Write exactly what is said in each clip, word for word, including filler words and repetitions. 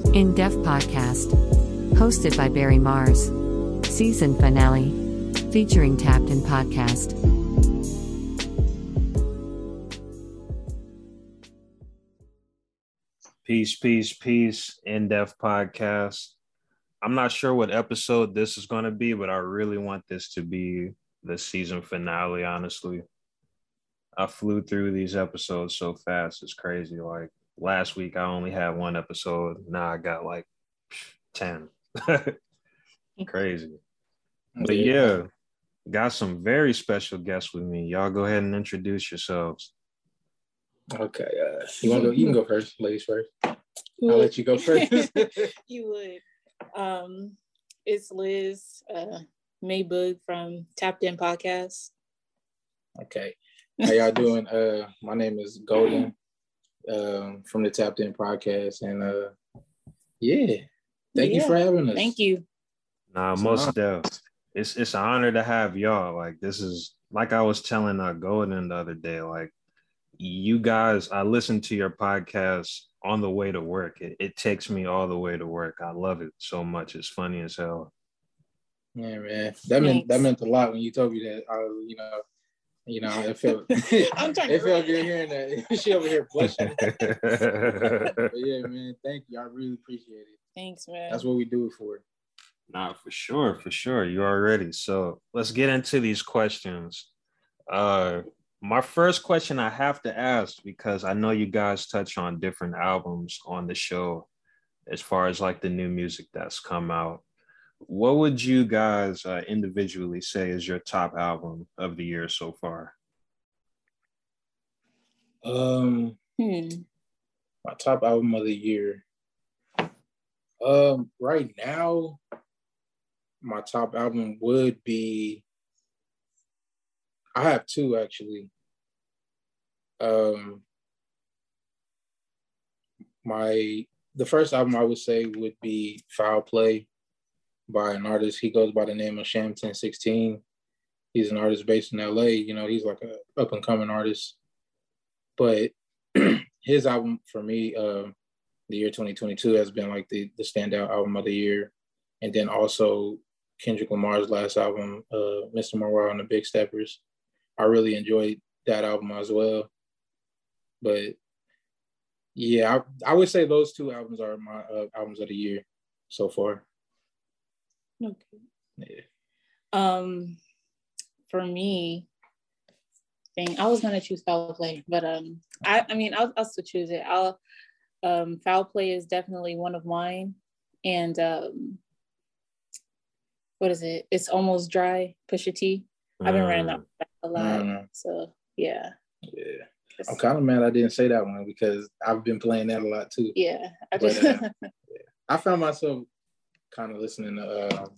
In Depth Podcast, hosted by Barry Mars. Season finale, featuring Tapped In Podcast. Peace, peace, peace. In Depth Podcast. I'm not sure what episode this is going to be, but I really want this to be the season finale, honestly. I flew through these episodes so fast. It's crazy. Like last week, I only had one episode. Now I got like ten. Crazy. But yeah, got some very special guests with me. Y'all go ahead and introduce yourselves. Okay. Uh, you want to go? You can go first, ladies first. I'll let you go first. You would. Um, it's Liz uh, Mayboog from Tapped In Podcast. Okay. How y'all doing? Uh, my name is Golden um, from the Tapped In Podcast. And uh, yeah, thank yeah. you for having us. Thank you. Nah, most def. It's, it's an honor to have y'all. Like, this is, like I was telling uh, Golden the other day, like, you guys, I listen to your podcast on the way to work. It, it takes me all the way to work. I love it so much. It's funny as hell. Yeah, man. That meant that meant a lot when you told me that. I, you know, you know, it felt I'm trying it to felt good hearing that. She over here blushing. But yeah, man. Thank you. I really appreciate it. Thanks, man. That's what we do it for. Nah, for sure, for sure. You are ready. So let's get into these questions. Uh My first question I have to ask, because I know you guys touch on different albums on the show as far as like the new music that's come out. What would you guys uh, individually say is your top album of the year so far? Um, hmm. My top album of the year. Um, right now, my top album would be. I have two actually. Um, my the first album I would say would be Foul Play by an artist. He goes by the name of Sham ten sixteen. He's an artist based in L A. You know, he's like a up and coming artist. But his album for me, uh, the year twenty twenty-two has been like the the standout album of the year. And then also Kendrick Lamar's last album, uh, Mister Morale and the Big Steppers. I really enjoyed that album as well. But yeah, I, I would say those two albums are my uh, albums of the year so far. Okay. Yeah. Um, for me, dang, I was gonna choose Foul Play, but um, I I mean I'll I'll still choose it. I'll um, Foul Play is definitely one of mine, and um, what is it? It's Almost Dry, Pusha T. I've been running that a lot, mm. so yeah. Yeah, I'm kind of mad I didn't say that one because I've been playing that a lot too. Yeah, I just but, uh, yeah. I found myself kind of listening to uh,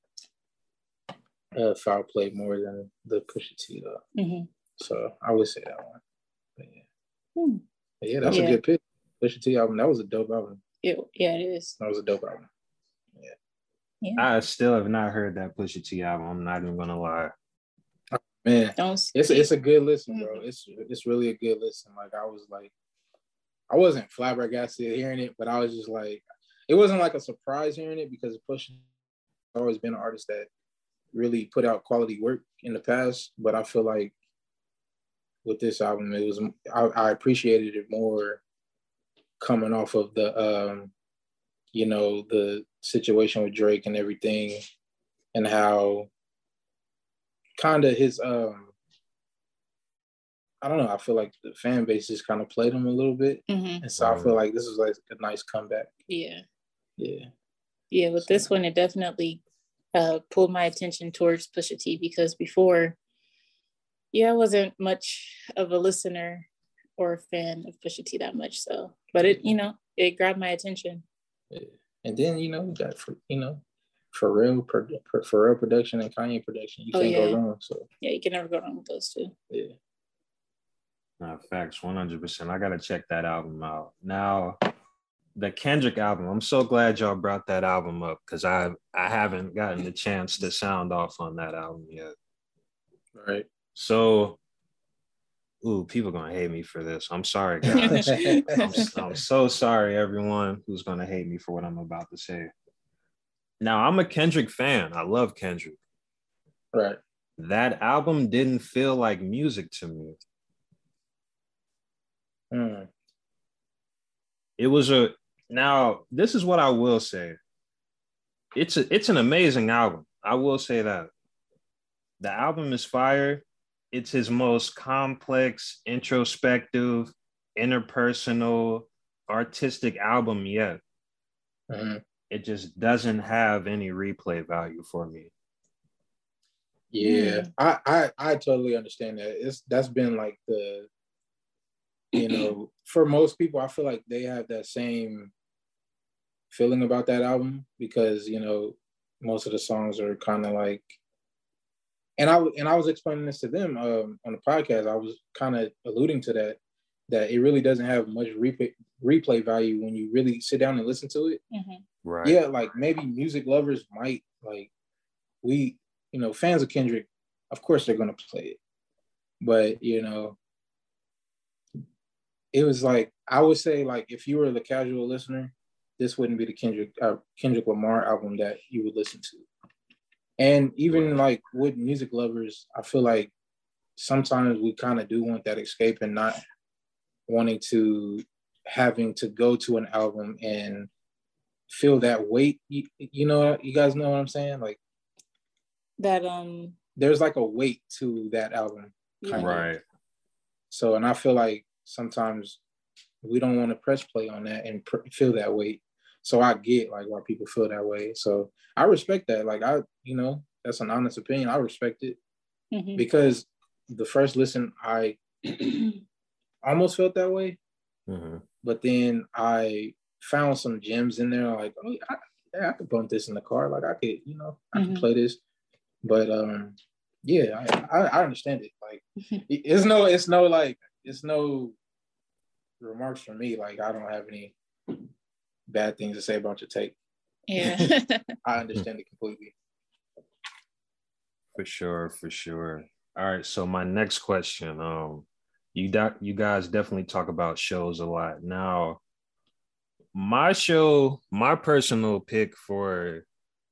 uh, Foul Play more than the Pusha T though. Mm-hmm. So I would say that one. But yeah, hmm. but yeah, that's yeah. a good pick. Pusha T album. That was a dope album. It, yeah, it is. That was a dope album. Yeah. Yeah. I still have not heard that Pusha T album. I'm not even gonna lie. Man, Don't it's it's a good listen, bro. It's it's really a good listen. Like I was like, I wasn't flabbergasted hearing it, but I was just like, it wasn't like a surprise hearing it because Pusha has always been an artist that really put out quality work in the past. But I feel like with this album, it was I, I appreciated it more coming off of the um, you know, the situation with Drake and everything, and how. Kind of his, um, I don't know. I feel like the fan base just kind of played him a little bit, mm-hmm. and so I feel like this is like a nice comeback. Yeah, yeah, yeah. With so. This one, it definitely uh, pulled my attention towards Pusha T because before, yeah, I wasn't much of a listener or a fan of Pusha T that much. So, but it, you know, it grabbed my attention. Yeah. And then you know, that for you know. Pharrell, Pharrell production and Kanye production. You oh, can't yeah. go wrong. So yeah, you can never go wrong with those two. Yeah. No, facts, one hundred percent. I gotta check that album out. Now, the Kendrick album. I'm so glad y'all brought that album up because I I haven't gotten the chance to sound off on that album yet. Right. So ooh, people gonna hate me for this. I'm sorry, guys. I'm, I'm so sorry, everyone who's gonna hate me for what I'm about to say. Now, I'm a Kendrick fan. I love Kendrick. Right. That album didn't feel like music to me. Mm. It was a now. This is what I will say. It's a, it's an amazing album. I will say that. The album is fire. It's his most complex, introspective, interpersonal, artistic album yet. Mm-hmm. It just doesn't have any replay value for me. Yeah, mm. I, I I totally understand that. It's that's been like the, you know, for most people, I feel like they have that same feeling about that album because, you know, most of the songs are kind of like, and I and I was explaining this to them um, on the podcast. I was kind of alluding to that, that it really doesn't have much replay replay value when you really sit down and listen to it. Mm-hmm. Right. Yeah, like maybe music lovers might like we. You know, fans of Kendrick, of course they're going to play it. But, you know, it was like, I would say, like, if you were the casual listener, this wouldn't be the Kendrick uh, Kendrick Lamar album that you would listen to. And even, like, with music lovers, I feel like sometimes we kind of do want that escape and not wanting to, having to go to an album and feel that weight. You, you know, you guys know what I'm saying? Like, that um there's like a weight to that album kind yeah. of. Right. So and I feel like sometimes we don't want to press play on that and pr- feel that weight. So I get like why people feel that way. So I respect that. Like I, you know, that's an honest opinion. I respect it mm-hmm. because the first listen I almost felt that way, mm-hmm. but then I found some gems in there. Like, oh, I, yeah, I could bump this in the car. Like I could, you know, I mm-hmm. can play this. But um, yeah, I, I, I understand it. Like, it's no, it's no like, it's no remarks from me. Like, I don't have any bad things to say about your take. Yeah, I understand it completely. For sure, for sure. All right, so my next question, um, you doc, you guys definitely talk about shows a lot. Now, my show, my personal pick for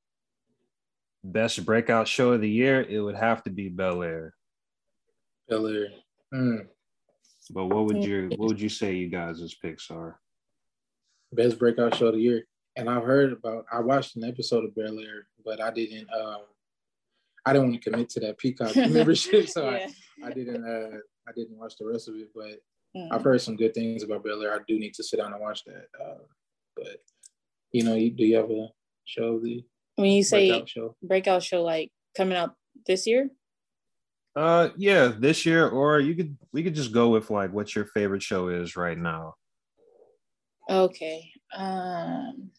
best breakout show of the year, it would have to be Bel-Air. Bel-Air. Mm. But what would you what would you say you guys' picks are? Best breakout show of the year. And I've heard about I watched an episode of Bel-Air, but I didn't um I didn't want to commit to that Peacock membership, so yeah. I, I didn't uh I didn't watch the rest of it, but mm. I've heard some good things about Bel-Air. I do need to sit down and watch that. Uh, but you know, you, do you have a show of the When you say breakout show. breakout show, like coming out this year? Uh, yeah, this year, or you could we could just go with like what your favorite show is right now. Okay. Um.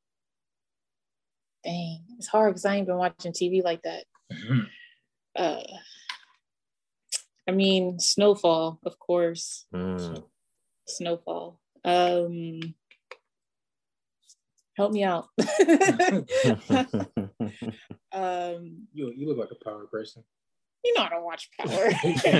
Dang, it's hard because I ain't been watching T V like that. Mm-hmm. Uh, I mean, Snowfall, of course. Mm. Snowfall. Um. Help me out. um, you you look like a Power person. You know I don't watch Power.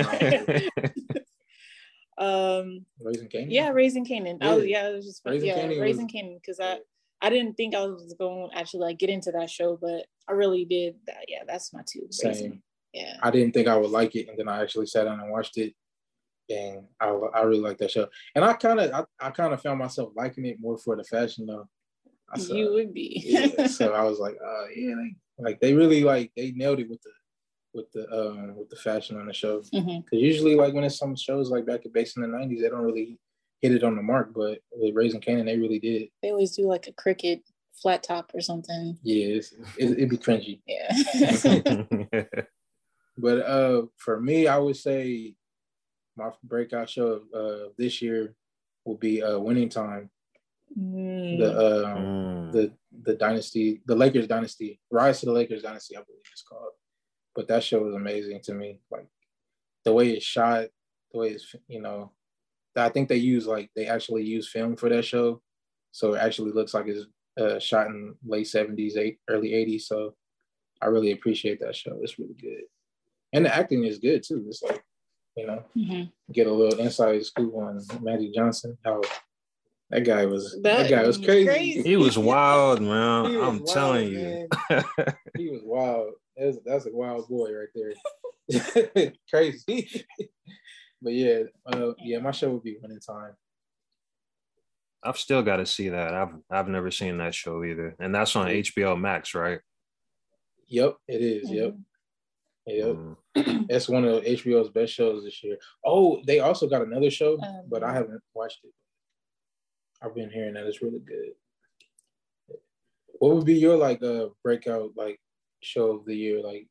um, Raising Kanan. Yeah, Raising Kanan. Yeah. I was yeah, it was just Raising yeah, Kanan Raising was... Kanan because I I didn't think I was going to actually like get into that show, but I really did. That yeah, that's my two. Same. Raising. Yeah. I didn't think I would like it, and then I actually sat down and watched it, and I I really like that show. And I kind of I, I kind of found myself liking it more for the fashion though. Saw, you would be. Yeah, so I was like, uh, yeah, they, like they really like they nailed it with the with the um with the fashion on the show. Because mm-hmm. usually, like when it's some shows like back at base in the nineties, they don't really hit it on the mark. But with Raising Kanan, they really did. They always do like a cricket flat top or something. Yeah, it's, it, it'd be cringy. Yeah. But uh, for me, I would say my breakout show uh this year will be uh Winning Time. Mm. The um, mm. the the dynasty, the Lakers dynasty, Rise to the Lakers dynasty, I believe it's called. But that show was amazing to me. Like the way it's shot, the way it's, you know, I think they use like they actually use film for that show, so it actually looks like it's uh, shot in late seventies, eight, early eighties. So I really appreciate that show. It's really good, and the acting is good too. It's like you know, mm-hmm. get a little inside scoop on Magic Johnson. How that guy was that, that guy was crazy. crazy. He was wild, man. He was I'm wild, telling you. man. He was wild. That's, that's a wild boy right there. Crazy. But yeah, uh, yeah, my show would be Winning Time. I've still got to see that. I've I've never seen that show either, and that's on H B O Max, right? Yep, it is. Mm-hmm. Yep, yep. Mm. That's one of H B O's best shows this year. Oh, they also got another show, um, but I haven't watched it. I've been hearing that it's really good. What would be your like uh breakout like show of the year? Like,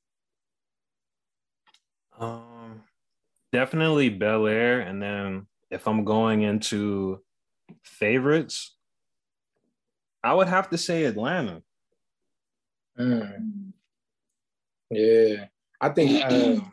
Um, definitely Bel Air, and then if I'm going into favorites, I would have to say Atlanta. mm, yeah, I think um,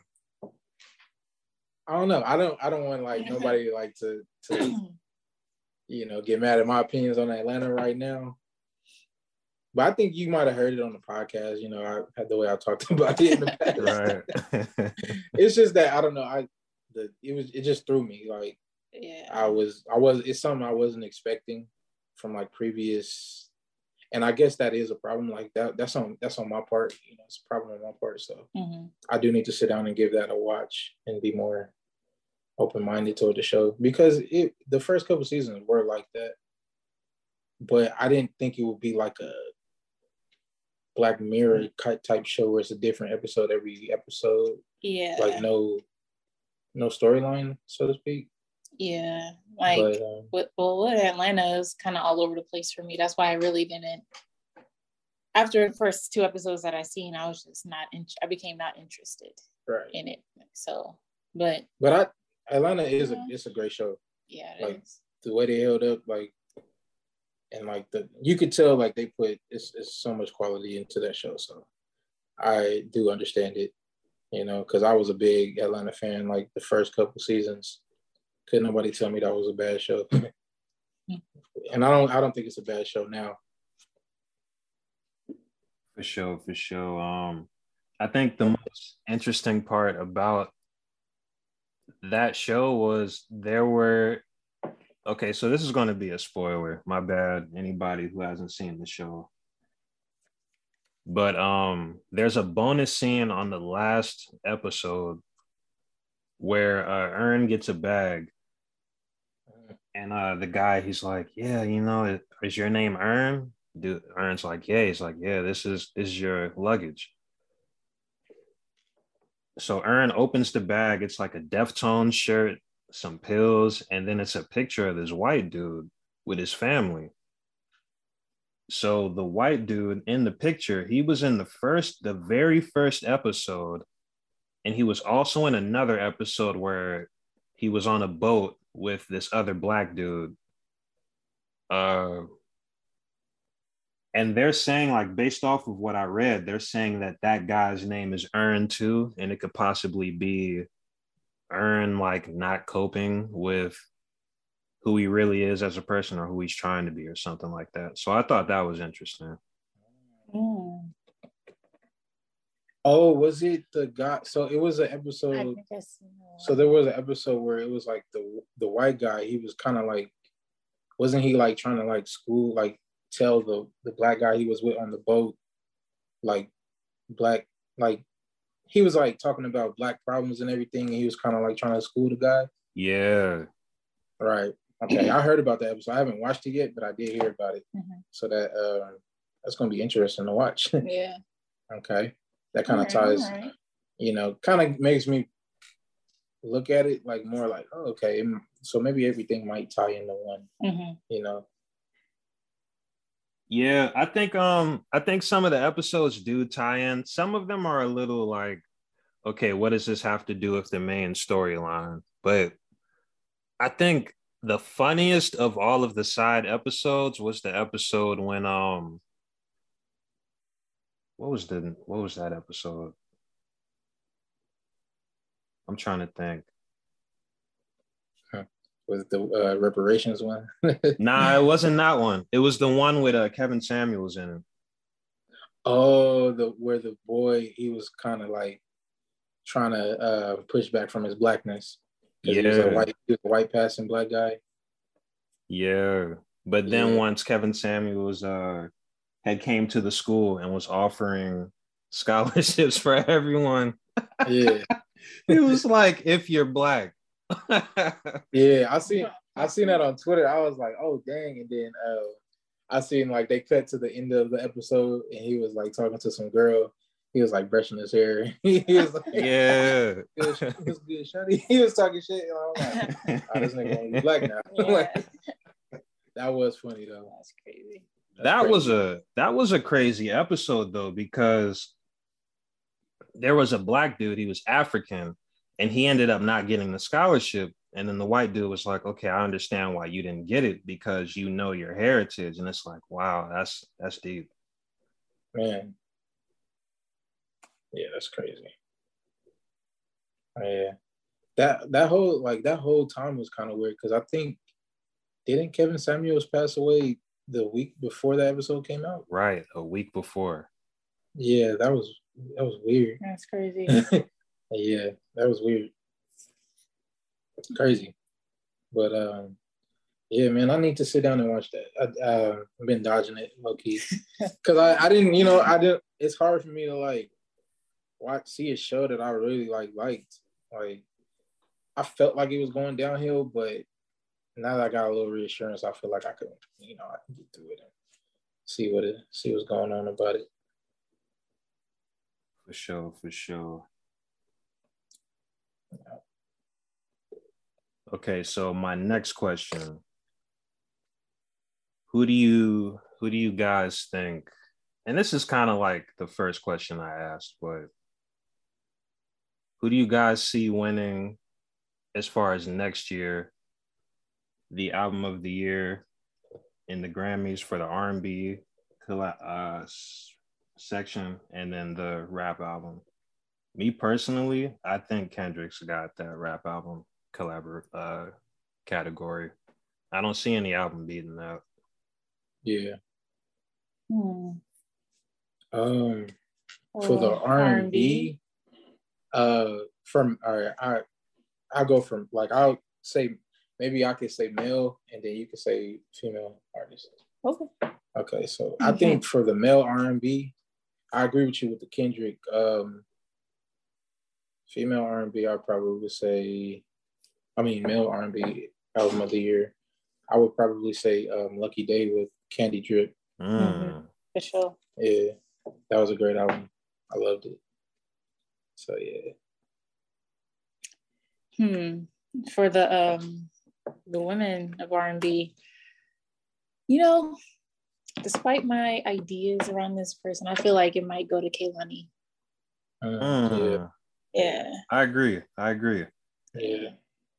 I don't know. I don't. I don't want like nobody like to to you know get mad at my opinions on Atlanta right now. But I think you might have heard it on the podcast. You know, I had the way I talked about it in the past. Right. It's just that I don't know. I the it was it just threw me like. Yeah. I was, I was, it's something I wasn't expecting from like previous, and I guess that is a problem. Like that, that's on, that's on my part. You know, it's a problem on my part. So mm-hmm. I do need to sit down and give that a watch and be more open-minded toward the show because it, the first couple seasons were like that, but I didn't think it would be like a Black Mirror type show where it's a different episode every episode. Yeah. Like no, no storyline, so to speak. Yeah, like but, um, with, well, with Atlanta is kind of all over the place for me. That's why I really didn't. After the first two episodes that I seen, I was just not. In, I became not interested right. in it. So, but but I Atlanta is yeah. a it's a great show. Yeah, it like is. The way they held up, like, and like the you could tell like they put it's, it's so much quality into that show. So I do understand it, you know, because I was a big Atlanta fan. Like the first couple seasons. Couldn't nobody tell me that was a bad show. And I don't I don't think it's a bad show now. For sure, for sure. Um, I think the most interesting part about that show was there were okay, so this is going to be a spoiler. My bad, anybody who hasn't seen the show. But um, there's a bonus scene on the last episode where uh, Earn gets a bag. And uh, the guy, he's like, yeah, you know, is your name Earn? Dude, Earn's like, yeah. He's like, yeah, this is this is your luggage. So Earn opens the bag. It's like a Deftones shirt, some pills, and then it's a picture of this white dude with his family. So the white dude in the picture, he was in the first, the very first episode, and he was also in another episode where he was on a boat with this other Black dude. Uh, and they're saying, like, based off of what I read, they're saying that that guy's name is Earn too, and it could possibly be Earn, like, not coping with who he really is as a person or who he's trying to be or something like that. So I thought that was interesting. Mm. Oh, was it the guy? So it was an episode. So there was an episode where it was like the the white guy. He was kind of like, wasn't he like trying to like school like tell the the Black guy he was with on the boat, like Black like he was like talking about Black problems and everything, and he was kind of like trying to school the guy. Yeah. Right. Okay. I heard about that episode. I haven't watched it yet, but I did hear about it. Mm-hmm. So that uh, that's gonna be interesting to watch. Yeah. Okay. That kind of right, ties, right. you know, kind of makes me look at it like more like, oh, okay, so maybe everything might tie into one, mm-hmm. you know. Yeah, I think um I think some of the episodes do tie in. Some of them are a little like, okay, what does this have to do with the main storyline? But I think the funniest of all of the side episodes was the episode when um what was the what was that episode? I'm trying to think. Huh. Was it the uh, reparations one? Nah, it wasn't that one. It was the one with uh, Kevin Samuels in it. Oh, the where the boy he was kind of like trying to uh, push back from his blackness. Yeah, he was a white, he was a white passing black guy. Yeah, but then Yeah. once Kevin Samuels uh had came to the school and was offering scholarships for everyone, Yeah, it was like, if you're black. yeah. I seen I seen that on Twitter. I was like, oh dang! And then uh, I seen like they cut to the end of the episode, and he was like talking to some girl. He was like brushing his hair. he was like, Yeah, it was, it was good, shawty. He was talking shit. And I was like, oh, this nigga wanna be black now. Yeah. Like, that was funny though. That's crazy. That's that crazy. was a that was a crazy episode though, because there was a black dude, he was African, and he ended up not getting the scholarship. And then the white dude was like, okay, I understand why you didn't get it, because you know your heritage. And it's like, wow, that's that's deep. Man. Yeah, that's crazy. Yeah. That that whole like that whole time was kind of weird because I think didn't Kevin Samuels pass away the week before the episode came out? Right, a week before. Yeah, that was that was weird. That's crazy. Yeah, that was weird. Crazy. But um yeah, man, I need to sit down and watch that. I, uh, I've been dodging it low key because I, I didn't, you know, I didn't. It's hard for me to like watch see a show that I really like liked. Like I felt like it was going downhill, but now that I got a little reassurance, I feel like I could, you know, I can get through it and see what it see what's going on about it. For sure, for sure. Okay, so my next question. Who do you who do you guys think? And this is kind of like the first question I asked, but who do you guys see winning as far as next year, the album of the year in the Grammys for the R and B uh, section, and then the rap album? Me personally, I think Kendrick's got that rap album collabor uh, category. I don't see any album beating that. Yeah. Hmm. Um, for the R and B, uh, from all right, I I go from like I'll say maybe I could say male, and then you could say female artist. Okay. Okay, so I think for the male R and B, I agree with you with the Kendrick. Um, female R and B, I probably would say, I mean male R and B album of the year, I would probably say um, Lucky Day with Candy Drip. Mm. Mm-hmm. For sure. Yeah, that was a great album. I loved it. So yeah. Hmm. For the um the women of R and B, you know, despite my ideas around this person, I feel like it might go to Kehlani. Mm, Mm. Yeah. Yeah. I agree. I agree. Yeah.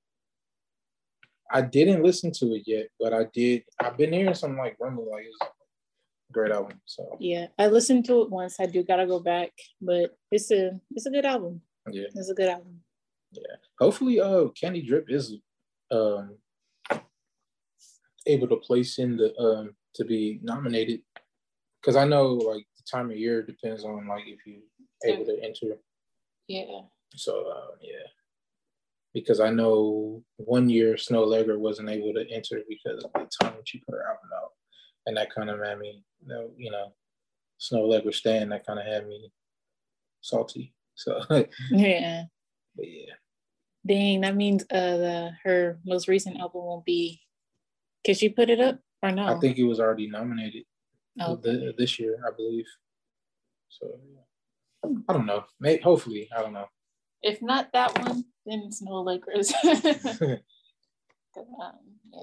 I didn't listen to it yet, but I did. I've been hearing some like rumble, like it's a great album. So Yeah. I listened to it once. I do gotta go back, but it's a it's a good album. yeah, It's a good album. yeah. Hopefully, uh, Candy Drip is um able to place in the um to be nominated, because I know like the time of year depends on like if you able to enter. Yeah. So um, yeah, because I know one year Snow Allegra wasn't able to enter because of the time she put her album out, and that kind of had me, you know, Snow Allegra stand, that kind of had me salty. So Yeah. but yeah, Dang, that means uh the her most recent album won't be. Can she put it up or no? I think it was already nominated Oh, the, this year, I believe. So yeah. I don't know. Maybe, hopefully, I don't know. if not that one, then it's no Lakers. um, yeah.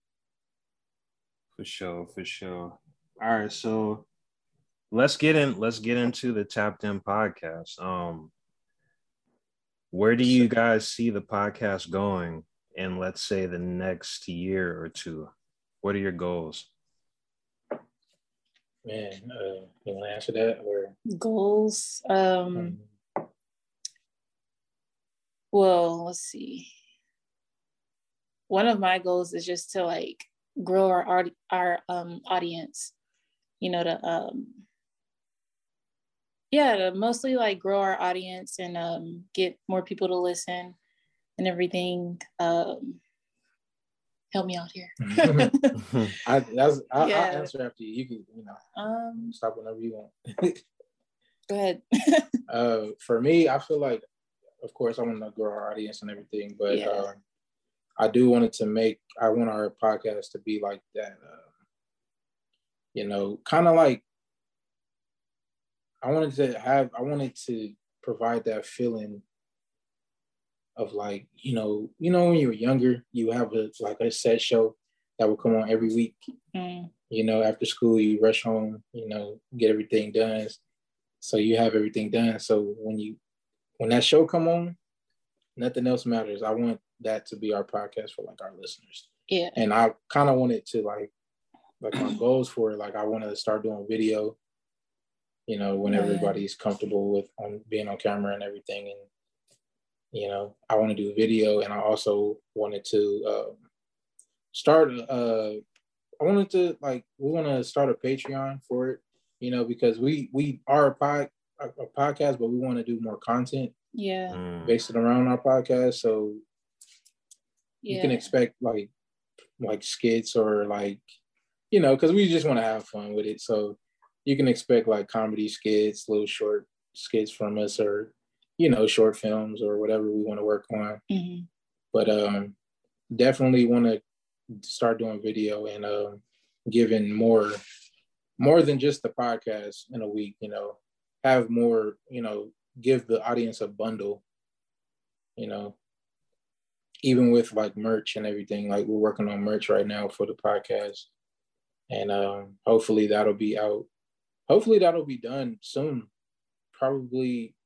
For sure, for sure. All right, so let's get in. Let's get into the Tapped In podcast. Um, where do you guys see the podcast going in, let's say, the next year or two? What are your goals? Man, uh, you want to answer that or Goals. Um, um, well, let's see. One of my goals is just to like grow our art, our um audience. You know, to um Yeah, mostly like grow our audience and um, get more people to listen and everything. Um, help me out here. I that's I, yeah. I'll answer after you. You can you know um, stop whenever you want. Go ahead. uh, for me, I feel like, of course, I want to grow our audience and everything, but yeah. uh, I do want it to make. I want our podcast to be like that. Uh, you know, kind of like. I wanted to have. I wanted to provide that feeling of like, you know, you know, when you were younger, you have a like a set show that would come on every week. Mm. You know, after school, you rush home. You know, get everything done. So you have everything done. So when you when that show come on, nothing else matters. I want that to be our podcast for like our listeners. Yeah. And I kind of wanted to like like my goals for it. Like I wanted to start doing video. You know, when oh, everybody's yeah. comfortable with on being on camera and everything, and you know, I want to do video, and I also wanted to uh, start. Uh, I wanted to like we want to start a Patreon for it, you know, because we we are a, pod, a, a podcast, but we want to do more content, yeah, mm. based around our podcast. So yeah. you can expect like like skits or like you know, because we just want to have fun with it. So you can expect like comedy skits, little short skits from us, or you know, short films or whatever we want to work on. Mm-hmm. But um, definitely want to start doing video and um, giving more, more than just the podcast in a week. You know, have more. You know, give the audience a bundle. You know, even with like merch and everything. Like we're working on merch right now for the podcast, and um, hopefully that'll be out. Hopefully that'll be done soon. Probably.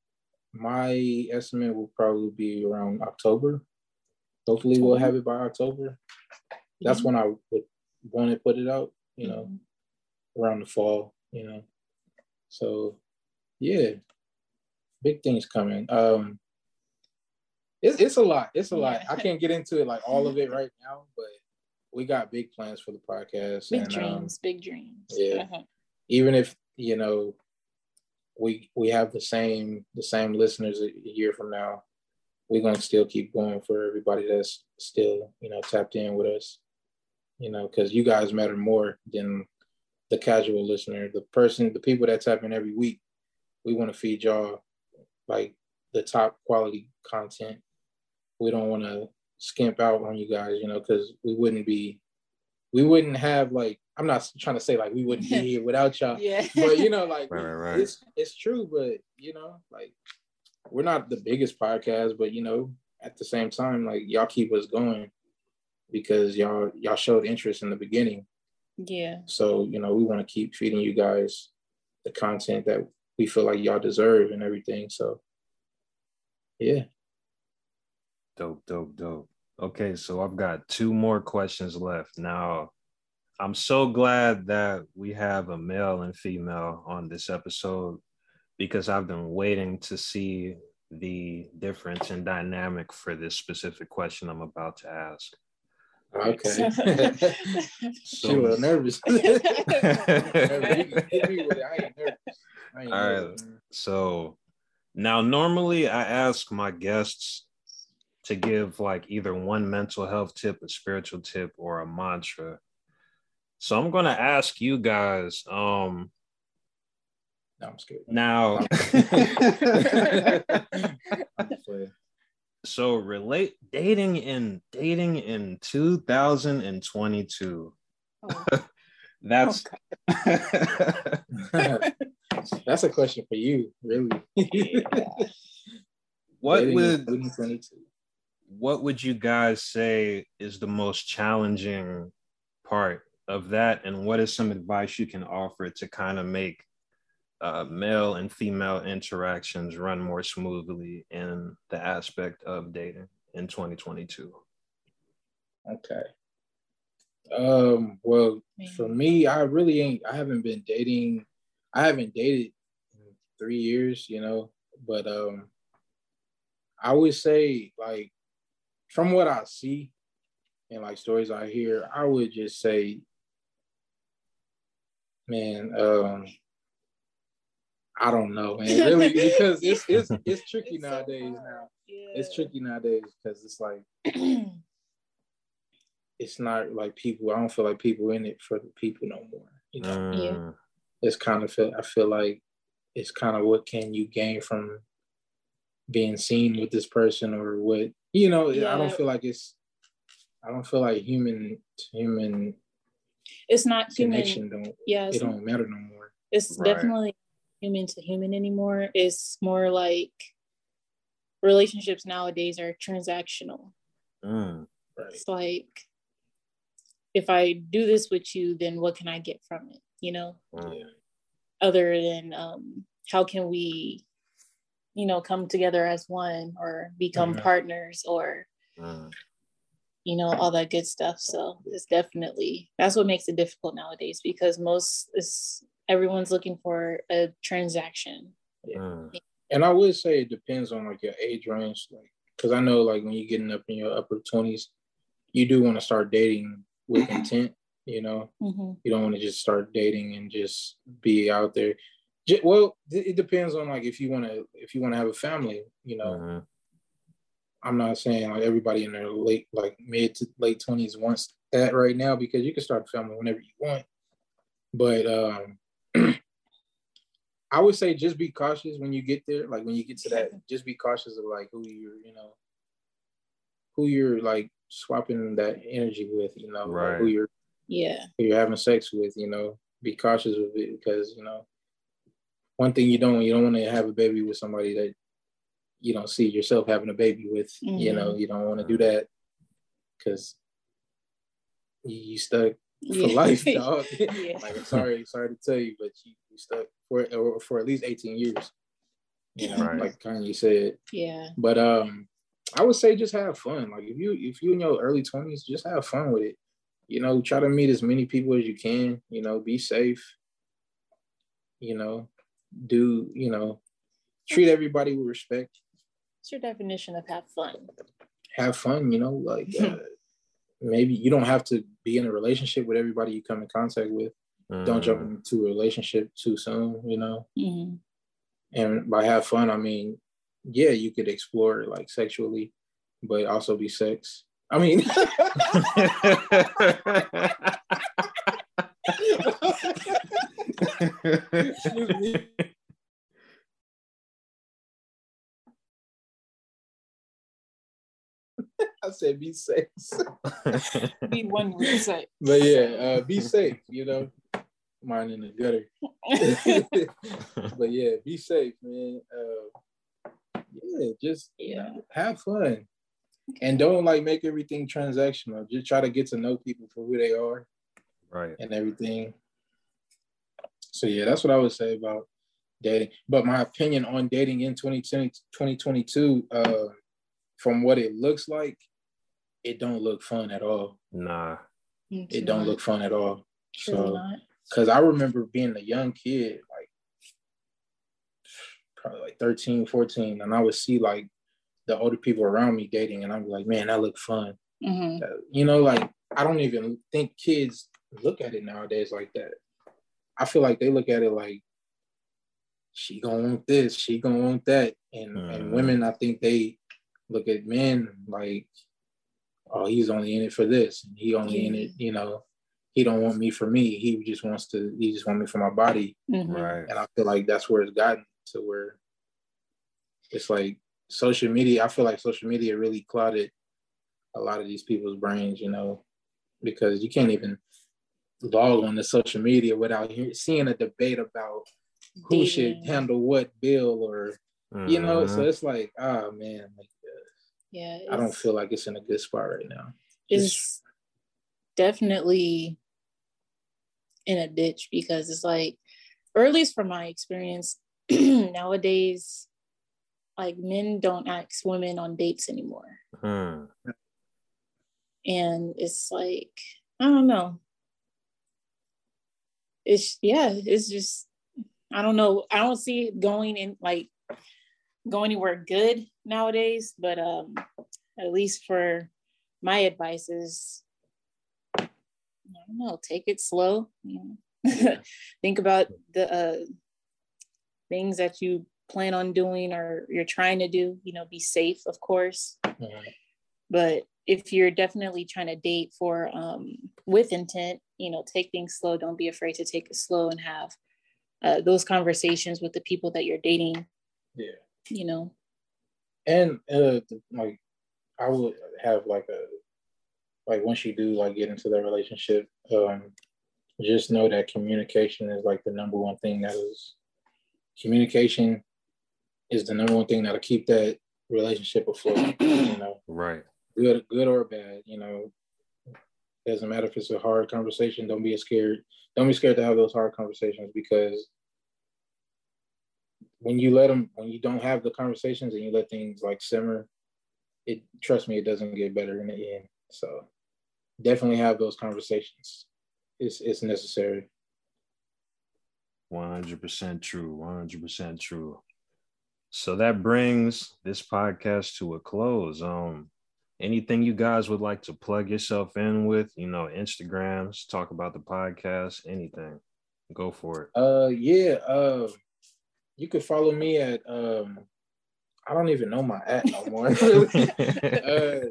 My estimate will probably be around October. Hopefully October? We'll have it by October. That's mm-hmm. when I would want to put it out, you know, mm-hmm. around the fall, you know. So, yeah, big things coming. Um, it's, it's a lot. It's a yeah. lot. I can't get into it, like all of it right now, but we got big plans for the podcast. Big and, dreams, um, big dreams. Yeah. Uh-huh. Even if, you know, we we have the same the same listeners a year from now, we're gonna still keep going for everybody that's still, you know, tapped in with us, you know, because you guys matter more than the casual listener, the person, the people that tap in every week. We want to feed y'all like the top quality content. We don't want to skimp out on you guys, you know, because we wouldn't be, we wouldn't have like, I'm not trying to say like we wouldn't be here without y'all, yeah. but you know, like right, right, right. it's it's true, but you know, like we're not the biggest podcast, but you know, at the same time, like y'all keep us going because y'all y'all showed interest in the beginning. Yeah. So you know, we want to keep feeding you guys the content that we feel like y'all deserve and everything. So yeah. Dope, dope, dope. Okay, so I've got two more questions left now. I'm so glad that we have a male and female on this episode because I've been waiting to see the difference in dynamic for this specific question I'm about to ask. Okay. So, she was nervous. All right. So now normally I ask my guests to give like either one mental health tip, a spiritual tip, or a mantra. So I'm gonna ask you guys. Um, no, I'm scared. Now, so relate dating in dating in two thousand twenty-two. Oh. That's oh, that's a question for you, really. Yeah. What dating would what would you guys say is the most challenging part of that, and what is some advice you can offer to kind of make uh, male and female interactions run more smoothly in the aspect of dating in twenty twenty-two? Okay. Um, well, for me, I really ain't, I haven't been dating, I haven't dated in three years, you know, but um, I would say, like, from what I see and like stories I hear, I would just say, man, um, I don't know, man. Really, because it's it's it's tricky it's nowadays so now. Yeah. It's tricky nowadays because it's like it's not like people. I don't feel like people in it for the people no more. You know, Mm. Yeah. it's kind of feel. I feel like it's kind of what can you gain from being seen with this person, or what you know. Yeah. I don't feel like it's. I don't feel like human human It's not connection human. don't. Yeah, It it's, don't matter no more. it's Right. definitely human to human anymore. It's more like relationships nowadays are transactional. Mm. Right. It's like, if I do this with you, then what can I get from it? You know, Mm. Yeah. other than um, how can we, you know, come together as one or become Mhm. partners or, Mm. you know, all that good stuff. So it's definitely, that's what makes it difficult nowadays, because most is everyone's looking for a transaction. Mm. And I would say it depends on like your age range, like because I know like when you're getting up in your upper twenties, you do want to start dating with intent. You know, Mm-hmm. you don't want to just start dating and just be out there. J- Well, it depends on like if you want to if you want to have a family. You know, Mhm. I'm not saying like everybody in their late like mid to late twenties wants that right now, because you can start a family whenever you want. But um I would say just be cautious when you get there. Like when you get to that, just be cautious of like who you're, you know, who you're like swapping that energy with, you know, like who Right. you're Yeah. who you're having sex with, you know. Be cautious of it, because, you know, one thing you don't you don't want to have a baby with somebody that you don't see yourself having a baby with. You know, Mhm. you don't want to do that, because you, you stuck for Yeah. life, dog. Yeah. Like I'm sorry, sorry to tell you, but you, you stuck for or for at least eighteen years. You know, Right. like Kanye said. Yeah. But um, I would say just have fun. Like if you if you in your early twenties, just have fun with it. You know, try to meet as many people as you can. You know, be safe. You know, do you know, treat everybody with respect. What's your definition of have fun? Have fun. You know, like uh, maybe you don't have to be in a relationship with everybody you come in contact with. Mm. Don't jump into a relationship too soon. You know, Mm-hmm. and by have fun, I mean, yeah, you could explore like sexually, but also be sex. I mean, excuse me. I said be safe. Be one word say. But yeah, uh, be safe, you know. Mine in the gutter. But yeah, be safe, man. Uh, yeah, just you Yeah. know, have fun. And don't like make everything transactional. Just try to get to know people for who they are. Right. And everything. So yeah, that's what I would say about dating. But my opinion on dating in twenty twenty, twenty twenty-two, uh, from what it looks like, it don't look fun at all. Nah. It's It don't not. look fun at all. Truly So, not. because I remember being a young kid, like probably like thirteen, fourteen, and I would see like the older people around me dating, and I'd be like, man, that looked fun. Mm-hmm. Uh, you know, like I don't even think kids look at it nowadays like that. I feel like they look at it like, she gonna want this, she gonna want that. And Mm. and women, I think they look at men like, oh, he's only in it for this. And he only Yeah. in it, you know, he don't want me for me. He just wants to, he just want me for my body. Mm-hmm. Right. And I feel like that's where it's gotten to, where it's like social media, I feel like social media really clouded a lot of these people's brains, you know, because you can't even log on to social media without hear, seeing a debate about who should Dating. handle what bill, or, you know, so Mhm. it's like, oh man, like, uh, Yeah. I don't it's- feel like it's in a good spot right now. It's definitely in a ditch, because it's like, or at least from my experience, nowadays, like men don't ask women on dates anymore. Mm. And it's like, I don't know. It's, yeah, it's just, I don't know. I don't see it going in, like, go anywhere good nowadays, but um, at least for my advice is, I don't know, take it slow. You know? Yeah. Think about the uh, things that you plan on doing or you're trying to do, you know, be safe, of course. Mm-hmm. But if you're definitely trying to date for um, with intent, you know, take things slow. Don't be afraid to take it slow and have uh, those conversations with the people that you're dating. Yeah. You know. And uh, like, I would have like a like once you do like get into that relationship, um, just know that communication is like the number one thing that is communication is the number one thing that'll keep that relationship afloat. You know, right? Good, good or bad. You know, doesn't matter if it's a hard conversation. Don't be scared. Don't be scared to have those hard conversations, because when you let them, when you don't have the conversations and you let things like simmer, it trust me, it doesn't get better in the end. So definitely have those conversations. It's it's necessary. one hundred percent true. one hundred percent true. So that brings this podcast to a close. Um, anything you guys would like to plug yourself in with? You know, Instagrams, talk about the podcast, anything. Go for it. Uh, yeah. Uh, you could follow me at um, I don't even know my at no more. uh,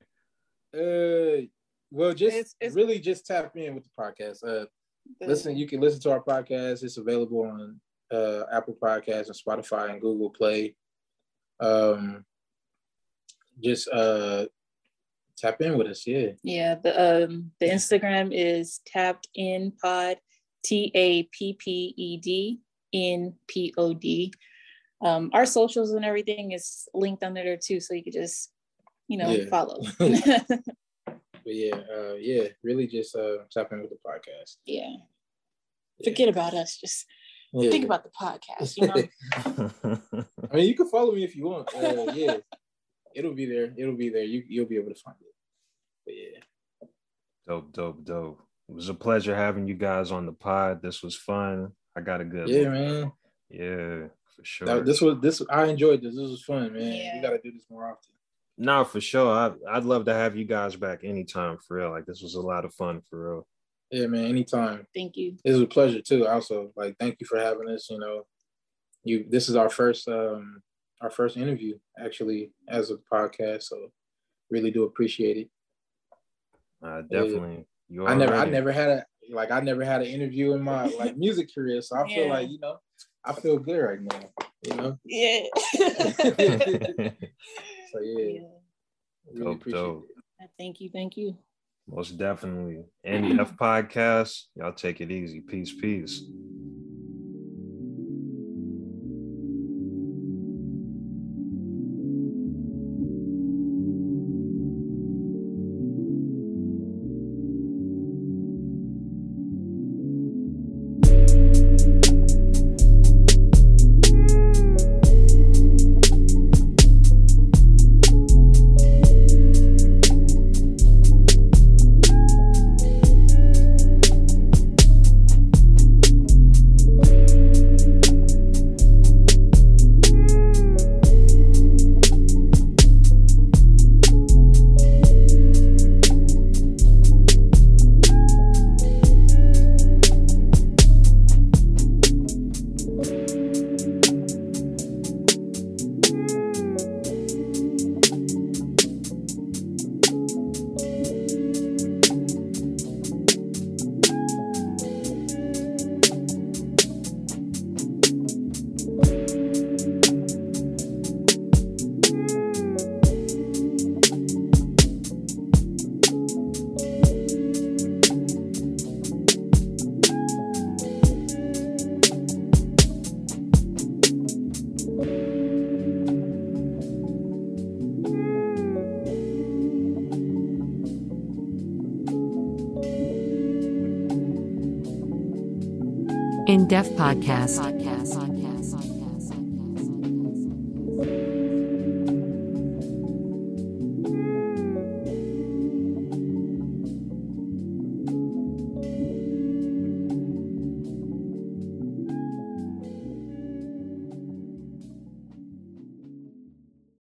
uh, well, just it's, it's, really just tap in with the podcast. Uh, listen, you can listen to our podcast. It's available on uh, Apple Podcasts and Spotify and Google Play. Um, just uh, tap in with us, yeah. Yeah, the um, the Instagram is tapped in pod, T A P P E D in P O D. Um, our socials and everything is linked under there too, so you could just, you know, yeah. follow. But yeah, uh, yeah, really just uh, tap in with the podcast. Yeah. yeah. Forget about us. Just yeah. think about the podcast, you know? I mean, you can follow me if you want. Uh, yeah. It'll be there. It'll be there. You, you'll be able to find it. But yeah. Dope, dope, dope. It was a pleasure having you guys on the pod. This was fun. I got a good Yeah, look. man. Yeah, for sure. That, this was this. I enjoyed this. This was fun, man. Yeah. We got to do this more often. No, for sure. I, I'd love to have you guys back anytime, for real. Like, this was a lot of fun, for real. Yeah, man, anytime. Thank you. It was a pleasure, too, also. Like, thank you for having us, you know. You. This is our first um our first interview, actually, as a podcast, so really do appreciate it. Uh, definitely. You I never, ready. I never had a, like, I never had an interview in my, like, music career, so I yeah. feel like, you know, I feel good right now, you know? Yeah. So yeah, yeah. Really dope, dope. It. Thank you, thank you. Most definitely. N F Podcast. Y'all take it easy. Peace, peace. In Def Podcast.